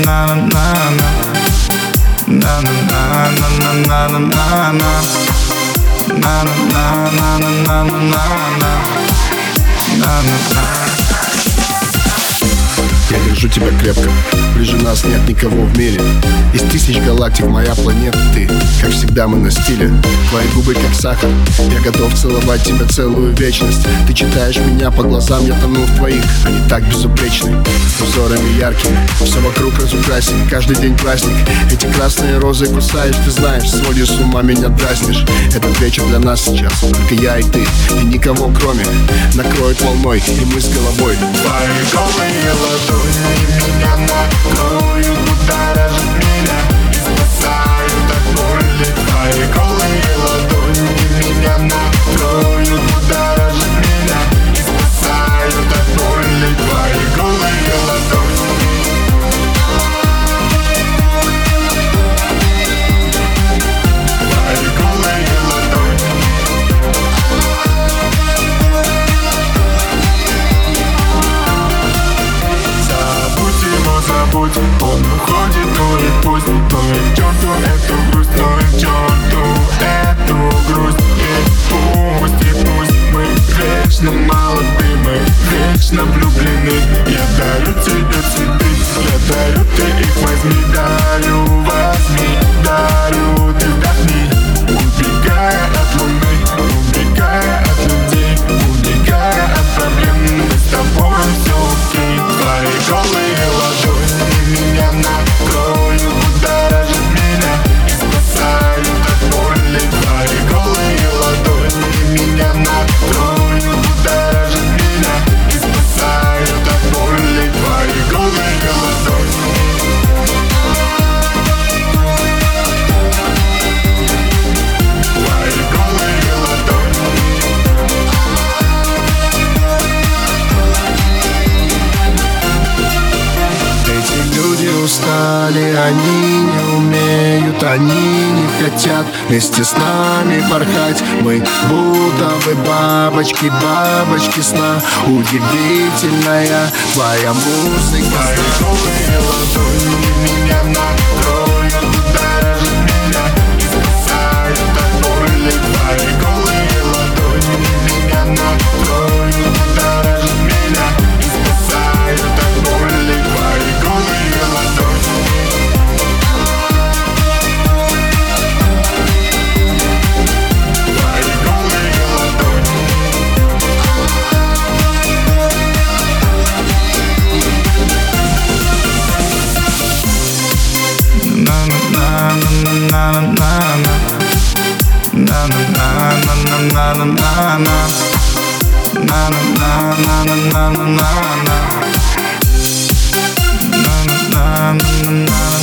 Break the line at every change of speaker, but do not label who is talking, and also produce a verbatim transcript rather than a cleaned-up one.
Я держу тебя крепко, ближе нас нет никого в мире. Из тысяч галактик моя планета ты. Как всегда мы на стиле, твои губы как сахар. Я готов целовать тебя целую вечность. Ты читаешь меня по глазам, я тону в твоих. Они так безупречны, узорами яркими. Все вокруг разукрасен, каждый день праздник. Эти красные розы кусаешь, ты знаешь. Сводишь с ума, меня дразнишь. Этот вечер для нас сейчас, только я и ты. И никого кроме. Накроет волной, и мы с головой.
Твои голые ладони меня накроют, будоражат меня и спасают от боли. Твои голые ладони меня накроют, будоражат меня и спасают от боли. Твои голые ладони. Твои голые ладони. Забудь, он уходит, ну и пусть. Ну и к черту эту грусть, ну и к черту эту грусть. И пусть, и пусть мы вечно молоды, мы вечно влюблены. Я дарю тебе цветы, я дарю, ты их возьми. Дарю, возьми, дарю, ты вдохни. Убегая от луны, убегая от людей, убегая от проблем, мы с тобой все окей. Твои голые ладони меня накроют, будоражат меня и спасают от боли. Твои голые ладони меня накроют, будоражат меня и спасают от боли. Твои голые ладони. Твои голые ладони.
Эти люди устали, они не умеют, они не хотят вместе с нами порхать. Мы будто бы бабочки, бабочки сна. Удивительная твоя музыка.
Твои голые ладони меня накроют, будоражат меня и спасают от боли. Твои голые ладони меня накроют, будоражат меня и спасают от боли. Твои голые ладони. Твои голые ладони.
Na na na na na na na na na na na na na.